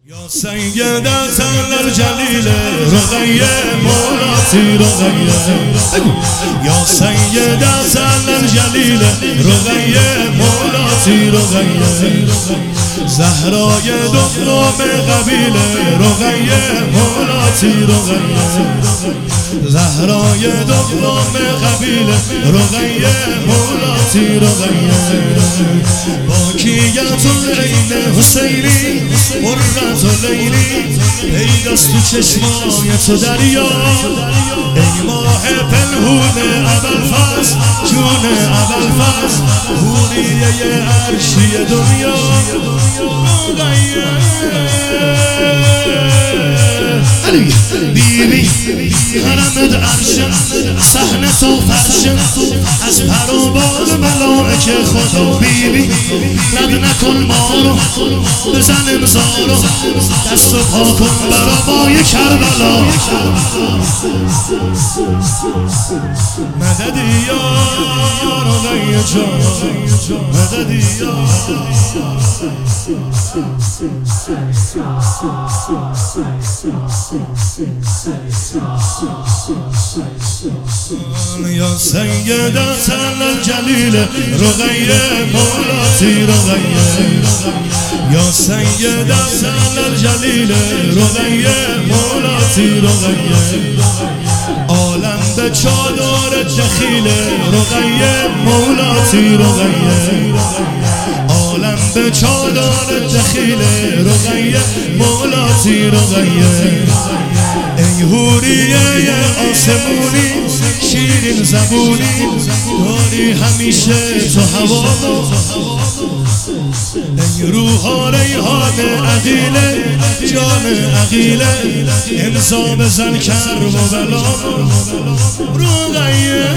یا سیدت الجلیل رقیه مولاتی رقیه یا سیدت الجلیل رقیه مولاتی رقیه زهرای دخترم قبیله رقیه مولاتی رقیه زهرای دخترم قبیله رقیه مولاتی رقیه باکیت العین حسینی قرة لیلی پیداست تو چشمای تو دریا ای ماه پنهون ابوالفضل جون ابوالفضل حوریه عرشی دنیا بیبی حرمت عرشم صحنه تو فرشم از پر و بال ملائکه خدا بیبی رد نکن ما رو بزن امضا رو دست و پا کن برای کربلا مددی یا رقیه جان مددی یا یا سیدت الجلیل رقیه مولاتی رقیه یا سیدت الجلیل رقیه مولاتی رقیه عالم به چادر دخیل رقیه مولاتی رقیه عالم به چادر دخیل رقیه مولاتی رقیه ای حوریه آسمونی شیرین زبونی داری همیشه تو هوا ای روح ریحان عقیله جان عقیله امضا بزن کرب و بلا رقیه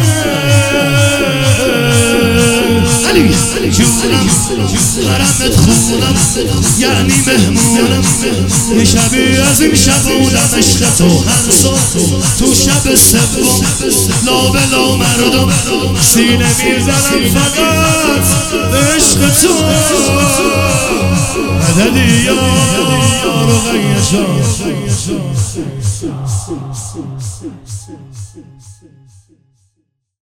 جونم حرمت خونم یعنی مهمونم یه شبی از این شب بودم عشق تو هنسا تو شب سوم لابلا مردم سینه میزنم فقط عشق تو مددی یا رقیه جان